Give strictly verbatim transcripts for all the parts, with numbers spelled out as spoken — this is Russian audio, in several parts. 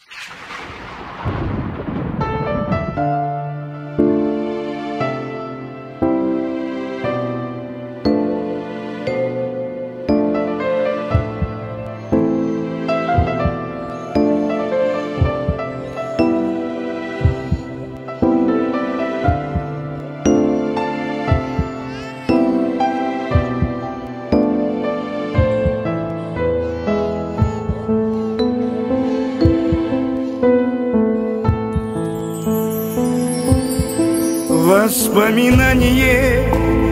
Воспоминание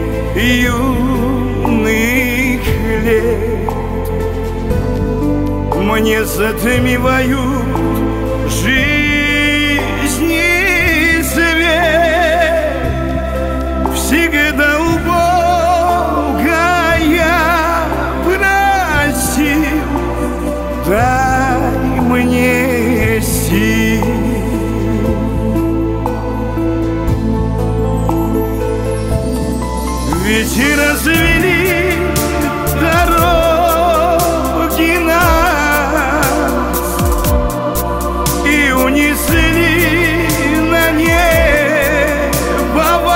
юных лет мне затмевают жизни свет. Всегда у Бога я просил: дай мне сил. Ведь и развели дороги нас и унесли на небо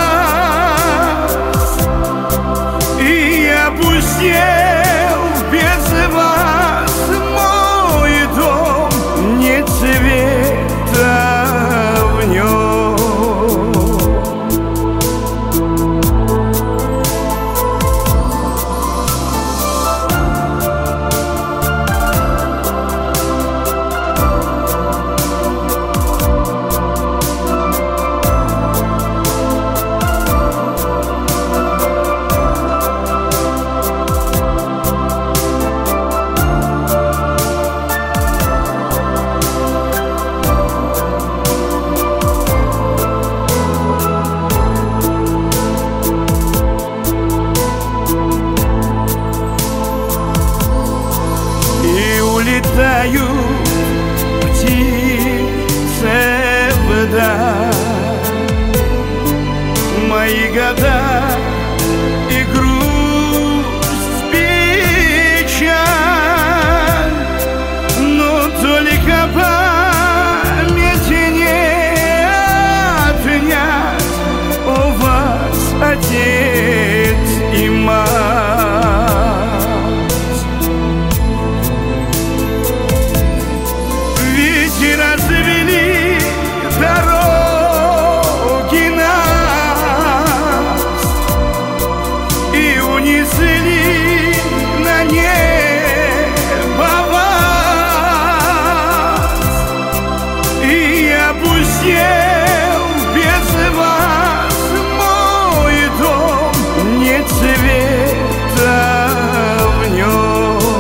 вас, и опустел без вас мой дом, нет света в нем. Улетают птицы вдаль, мои года и грусть, печаль, но только память не отнять у вас, отец и мать. Развели дороги нас и унесли на небо вас, и опустел без вас мой дом, нет света в нем.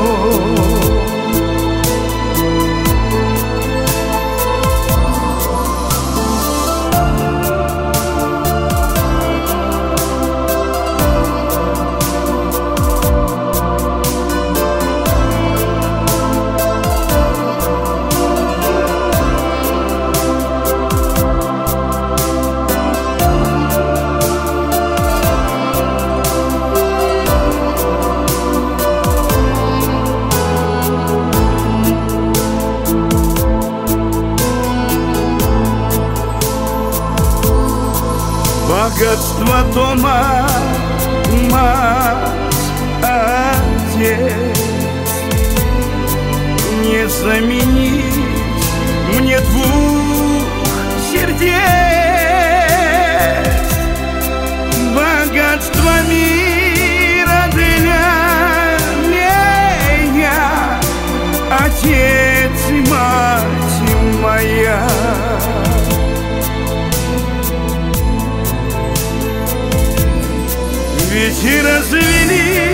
Богатство дома, мать, отец, не заменить мне двух сердец. Богатство мира для меня отец и мать моя. Ведь и развели